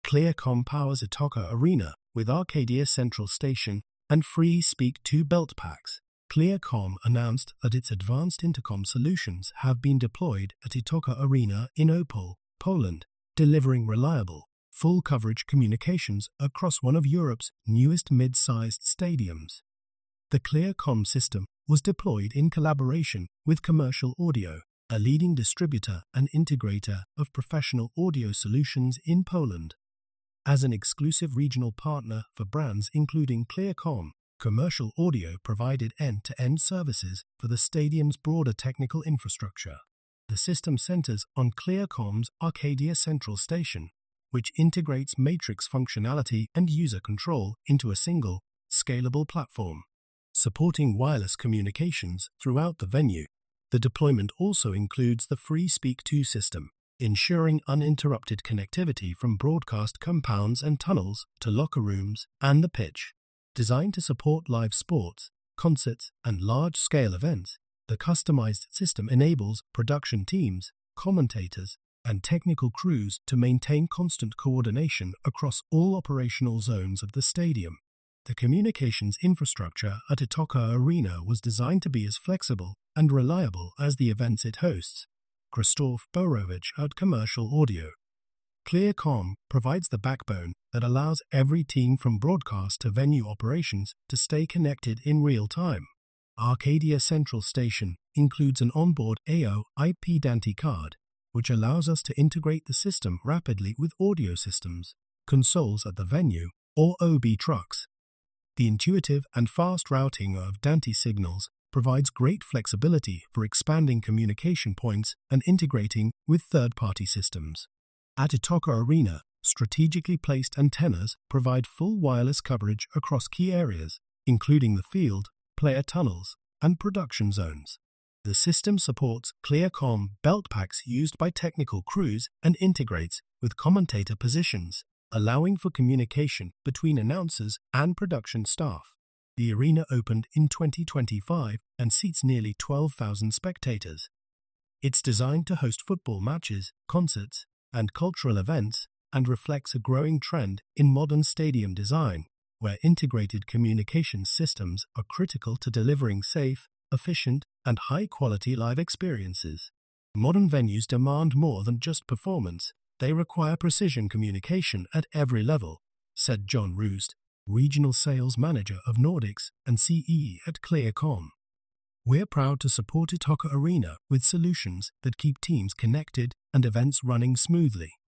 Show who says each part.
Speaker 1: Clearcom powers Itoka Arena with Arcadia Central Station and free Speak 2 belt packs. Clearcom announced that its advanced intercom solutions have been deployed at Itoka Arena in Opole, Poland, delivering reliable, full-coverage communications across one of Europe's newest mid-sized stadiums. The Clearcom system was deployed in collaboration with Commercial Audio, a leading distributor and integrator of professional audio solutions in Poland. As an exclusive regional partner for brands including Clearcom, Commercial Audio provided end-to-end services for the stadium's broader technical infrastructure. The system centers on Clearcom's Arcadia Central Station, which integrates Matrix functionality and user control into a single, scalable platform, supporting wireless communications throughout the venue. The deployment also includes the free Speak 2 system, ensuring uninterrupted connectivity from broadcast compounds and tunnels to locker rooms and the pitch. Designed to support live sports, concerts, and large-scale events, the customized system enables production teams, commentators, and technical crews to maintain constant coordination across all operational zones of the stadium. The communications infrastructure at Itoka Arena was designed to be as flexible and reliable as the events it hosts. Krzysztof Borowicz at Commercial Audio. Clearcom provides the backbone that allows every team from broadcast to venue operations to stay connected in real time. Arcadia Central Station includes an onboard AO IP Dante card, which allows us to integrate the system rapidly with audio systems, consoles at the venue, or OB trucks. The intuitive and fast routing of Dante signals provides great flexibility for expanding communication points and integrating with third-party systems. At Itoka Arena, strategically placed antennas provide full wireless coverage across key areas, including the field, player tunnels, and production zones. The system supports Clearcom belt packs used by technical crews and integrates with commentator positions, allowing for communication between announcers and production staff. The arena opened in 2025 and seats nearly 12,000 spectators. It's designed to host football matches, concerts, and cultural events, and reflects a growing trend in modern stadium design, where integrated communications systems are critical to delivering safe, efficient, and high-quality live experiences. Modern venues demand more than just performance. They require precision communication at every level, said John Roost, Regional Sales Manager of Nordics and CE at Clearcom. We're proud to support Itoka Arena with solutions that keep teams connected and events running smoothly.